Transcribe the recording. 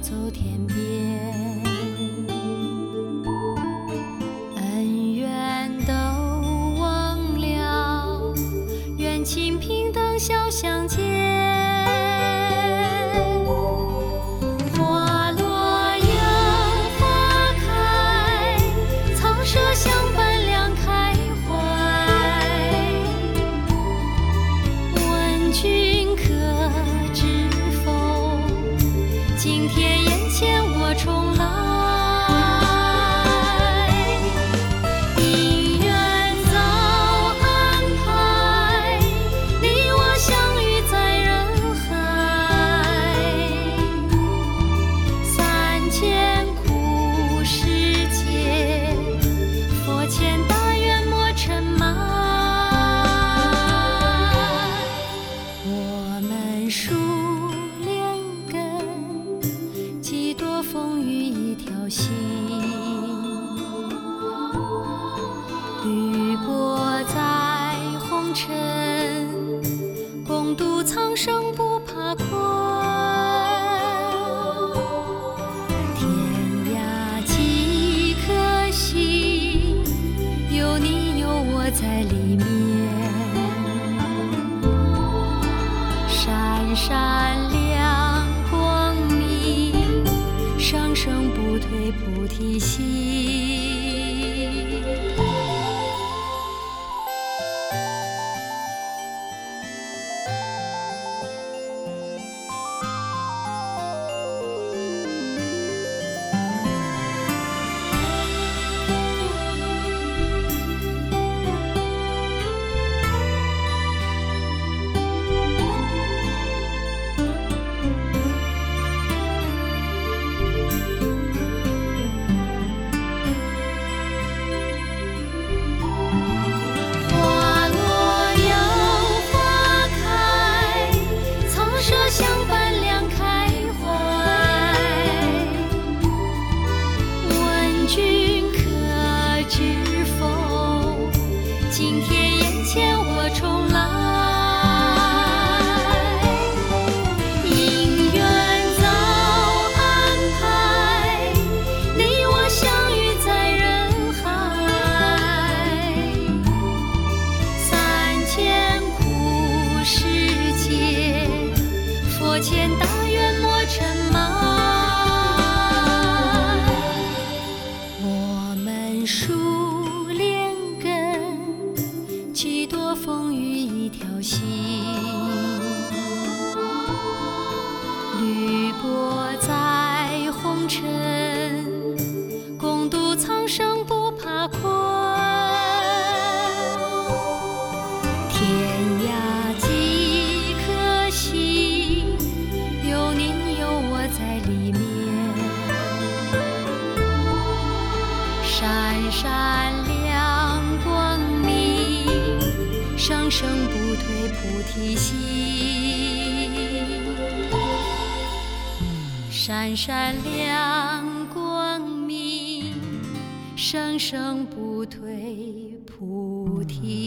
走天边，恩怨都忘了，愿情平等笑相见。花落又花开，草舍相伴两开怀。问君可知否？今天眼前我重来。姻缘早安排，你我相遇在人海。三千苦世界，佛前大愿莫尘埋。我们树连根，几多风雨一条心。履薄在红尘，共度苍生不怕困。天涯几颗心，有你有我在里面。闪闪亮光明，生生不退菩提心。花落又花开，草舍相伴两开怀。问君可知否？今天眼前我重来。姻缘早安排，你我相遇在人海。三千苦世界，佛前大愿莫尘埋。我们树连根，几多风雨一条心。履薄在红尘，共度苍生不怕困。天涯几颗心，有你有我在里面。闪闪亮光明，生生不退菩提心。闪闪亮光明，生生不退菩提